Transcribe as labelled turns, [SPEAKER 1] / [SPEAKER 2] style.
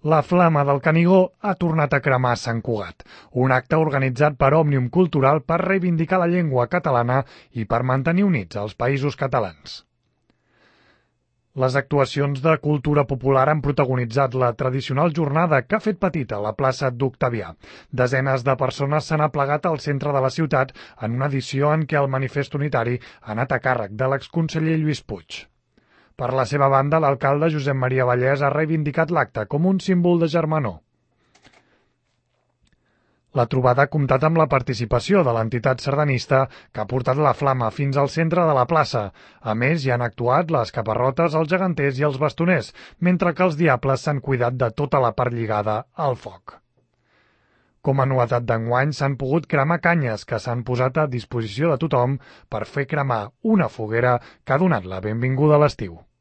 [SPEAKER 1] La flama del Canigó ha tornat a cremar a Sant Cugat, un acte organitzat per Òmnium Cultural per reivindicar la llengua catalana i per mantenir units els països catalans. Les actuacions de cultura popular han protagonitzat la tradicional jornada que ha fet petita la plaça d'Octavià. Desenes de persones s'han aplegat al centre de la ciutat en una edició en què el manifest unitari ha anat a càrrec de l'exconseller Lluís Puig. Per la seva banda, l'alcalde Josep Maria Vallès ha reivindicat l'acte com un símbol de germanor. La trobada ha comptat amb la participació de l'entitat sardanista que ha portat la flama fins al centre de la plaça. A més, hi han actuat les caparrotes, els geganters i els bastoners, mentre que els diables s'han cuidat de tota la part lligada al foc. Com a novetat d'enguany, s'han pogut cremar canyes que s'han posat a disposició de tothom per fer cremar una foguera que ha donat la benvinguda a l'estiu.